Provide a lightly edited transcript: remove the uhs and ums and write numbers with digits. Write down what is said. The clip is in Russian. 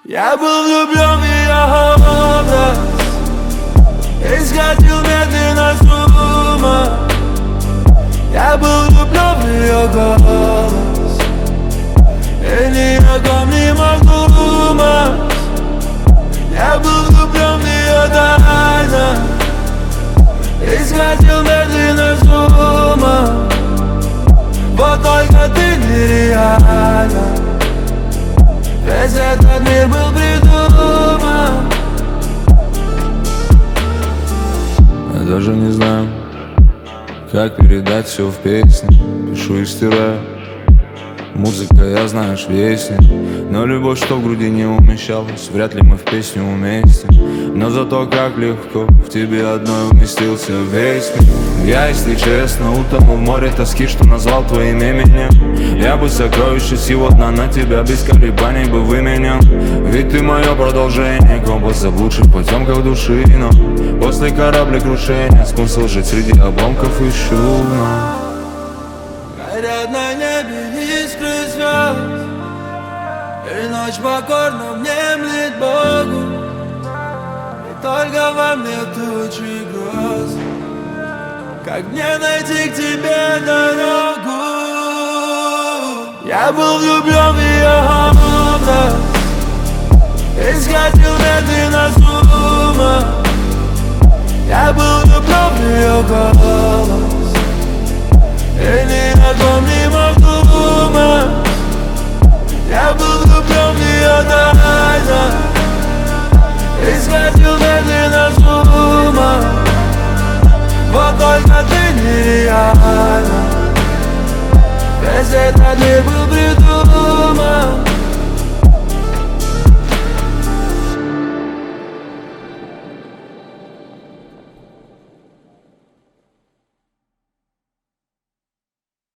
Я был влюблен в ее образ и сходил медленно с ума. Я был влюблен в ее голос и ни о ком не мог думать. Я был влюблен в ее тайну и сходил медленно с ума. Вот только ты нереальна. Весь этот мир был придуман. Я даже не знаю, как передать все в песне. Пишу и стираю. Музыка, я знаешь, вестник. Но любовь, что в груди не умещалась, вряд ли мы в песню уместим. Но зато как легко в тебе одной уместился весь мир. Я, если честно, утонул в море тоски, что назвал твоим именем. Я бы сокровище сего дна на тебя без колебаний бы выменял. Ведь ты мое продолжение, компас заблудших потемков души. Но после кораблекрушения смысл жить среди обломков ищу. Горят на небе искры звезд, и ночь покорно внемлет Богу. И только во мне тучи гроз. Как мне найти к тебе дорогу? Я был влюблен в ее образ и сходил медленно с ума. Я был влюблен в ее голос и ни о ком не мог думать. Я был влюблен в ее тайну и сходил медленно с ума. Вот только ты нереальна. Весь этот мир был